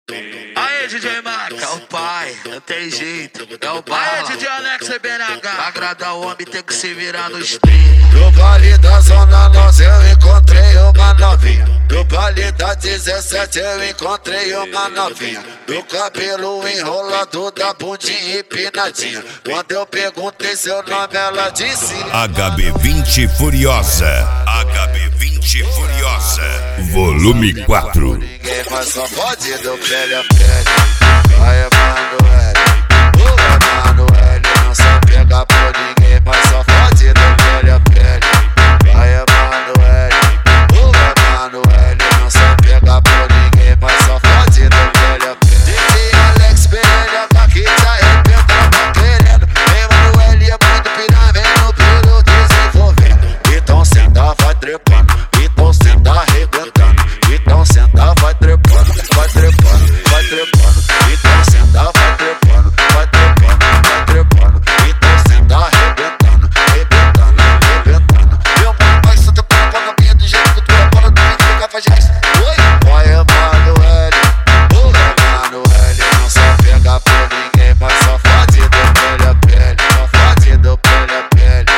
Aê, DJ Max, é o pai, não tem jeito, é o pai. Aê, DJ Alex, BNH, pra agradar o homem tem que se virar nos 30. No baile da Zona Norte eu encontrei uma novinha. No baile da 17 eu encontrei uma novinha. Do cabelo enrolado, da bundinha empinadinha. Quando eu perguntei seu nome ela disse HB20 Furiosa. HB20 Furiosa. Volume 4. Ninguém mais só pode do pele a pele. Vai Emanuele, o Emanuele não só pega por ninguém, mas só pode do pele a pele. Vai Emanuele, o Emanuele não só pega por ninguém, mas só pode do pele a pele. DJ Alex BNH que tá arrebentando, tá querendo. Emanuele é muito piranha, vem no pelo desenvolvendo. Então senta, vai trepando, então senta arrebentando. Então senta, vai trepando, vai trepando, vai trepando. Então senta, vai trepando, vai trepando, vai trepando. Então senta arrebentando, arrebentando, arrebentando. Meu papai só tá colocando a minha do jeito que tu é para do vídeo que faz gesto. Oi, vai Emanuele, o Emanuele não só pega por ninguém, mas só fode do pele a pele, só fode do pele a pele.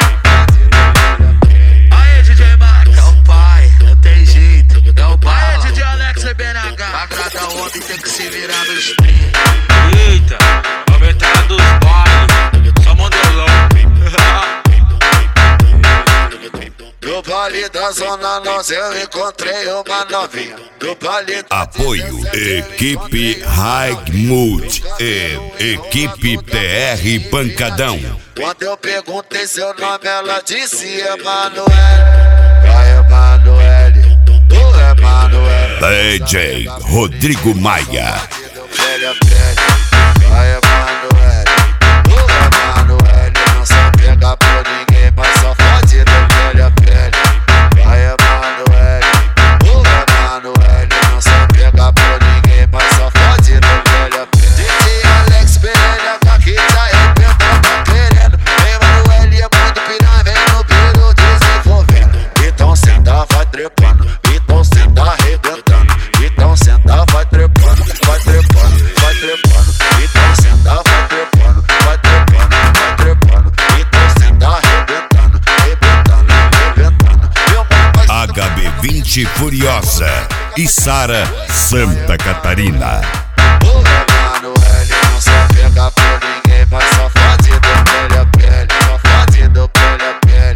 Aê, DJ Max, é o pai, não tem jeito, é o pai. Aê, DJ Alex, BNH, pra agradar o homem tem que se virar nos 30. Eita, aumentada dos bailes, só modelão. No baile da Zona Norte eu encontrei uma novinha. No baile Apoio Equipe High Mood e Equipe PR Pancadão. quando eu perguntei seu nome ela disse Emanuele. Vai Emanuele, o Emanuele. DJ Rodrigo Maia. Pele a pele. Vai Emanuele, o Emanuele não só pega por ninguém, mas só fode do pele a pele. Vai Emanuele, o Emanuele não só pega por ninguém, mas só fode do pele a pele. DJ Alex BNH que tá arrebentando, tá querendo. Emanuele é muito piranha, vem no pelo desenvolvendo. Então senta, vai trepando, então senta arrebentando. Então senta, vai trepando, vai trepando, vai trepando. Então senta, vai trepando, vai trepando, vai trepando. Então senta arrebentando, arrebentando, arrebentando. Meu papai HB20 Furiosa e Sara, Santa Catarina. o Emanuele não só pega por ninguém, mas só fode do pele a pele, só fode do pele a pele.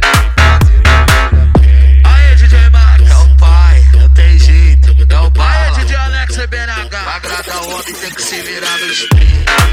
Aê, DJ Max, é o pai, não tem jeito, é o pai. Aê, DJ Alex, BNH, pra agradar o homem tem que se virar nos 30.